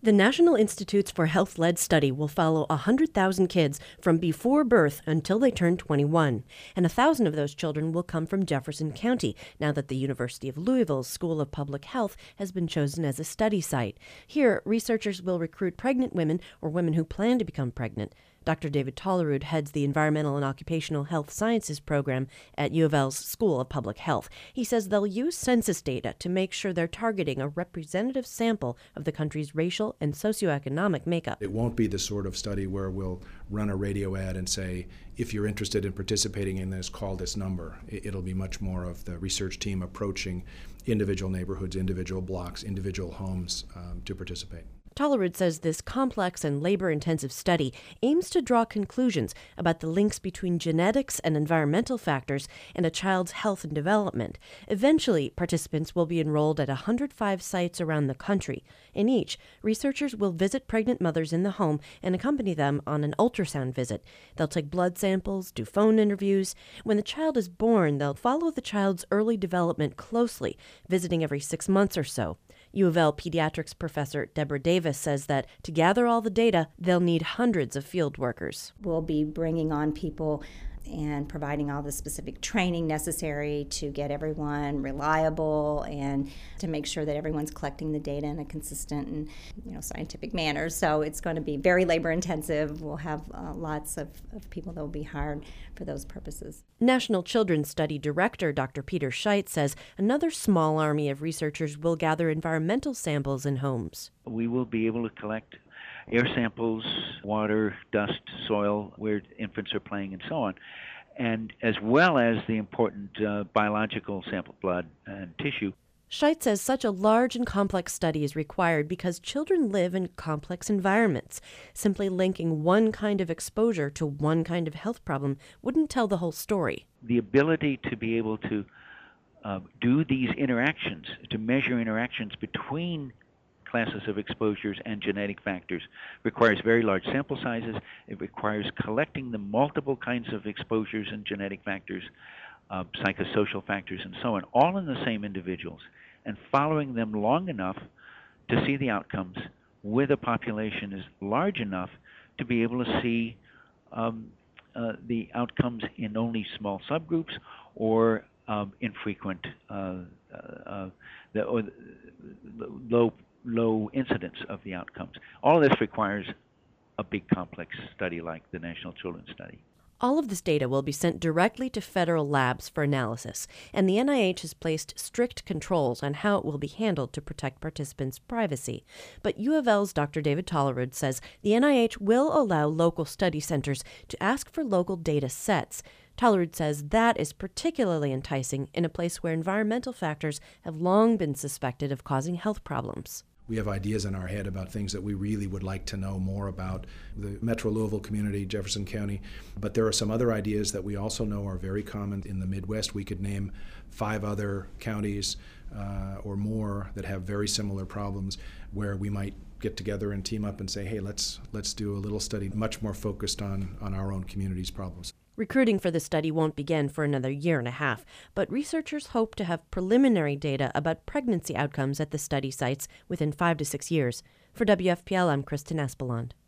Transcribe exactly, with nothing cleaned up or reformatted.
The National Institutes for Health-led study will follow one hundred thousand kids from before birth until they turn twenty-one. And one thousand of those children will come from Jefferson County, now that the University of Louisville's School of Public Health has been chosen as a study site. Here, researchers will recruit pregnant women or women who plan to become pregnant. Doctor David Tollerud heads the Environmental and Occupational Health Sciences program at U of L's School of Public Health. He says they'll use census data to make sure they're targeting a representative sample of the country's racial and socioeconomic makeup. It won't be the sort of study where we'll run a radio ad and say, if you're interested in participating in this, call this number. It'll be much more of the research team approaching individual neighborhoods, individual blocks, individual homes um, to participate. Tollerud says this complex and labor-intensive study aims to draw conclusions about the links between genetics and environmental factors and a child's health and development. Eventually, participants will be enrolled at one hundred five sites around the country. In each, researchers will visit pregnant mothers in the home and accompany them on an ultrasound visit. They'll take blood samples, do phone interviews. When the child is born, they'll follow the child's early development closely, visiting every six months or so. U of L pediatrics professor Deborah Davis says that to gather all the data, they'll need hundreds of field workers. We'll be bringing on people and providing all the specific training necessary to get everyone reliable and to make sure that everyone's collecting the data in a consistent and you know scientific manner. So it's going to be very labor intensive. We'll have uh, lots of, of people that will be hired for those purposes. National Children's Study Director Doctor Peter Scheit says another small army of researchers will gather environmental samples in homes. We will be able to collect air samples, water, dust, soil, where infants are playing, and so on, and as well as the important uh, biological sample, blood and tissue. Scheit says such a large and complex study is required because children live in complex environments. Simply linking one kind of exposure to one kind of health problem wouldn't tell the whole story. The ability to be able to uh, do these interactions, to measure interactions between classes of exposures and genetic factors requires very large sample sizes. It requires collecting the multiple kinds of exposures and genetic factors, uh, psychosocial factors and so on, all in the same individuals, and following them long enough to see the outcomes with a population is large enough to be able to see um, uh, the outcomes in only small subgroups or um, infrequent, uh, uh, the, or the, the low low incidence of the outcomes. All of this requires a big complex study like the National Children's Study. All of this data will be sent directly to federal labs for analysis, and the N I H has placed strict controls on how it will be handled to protect participants' privacy. But U of L's Doctor David Tollerud says the N I H will allow local study centers to ask for local data sets. Tollerud says that is particularly enticing in a place where environmental factors have long been suspected of causing health problems. We have ideas in our head about things that we really would like to know more about the Metro Louisville community, Jefferson County, but there are some other ideas that we also know are very common in the Midwest. We could name five other counties uh, or more that have very similar problems where we might get together and team up and say, hey, let's let's do a little study much more focused on, on our own community's problems. Recruiting for the study won't begin for another year and a half, but researchers hope to have preliminary data about pregnancy outcomes at the study sites within five to six years. For W F P L, I'm Kristen Espelond.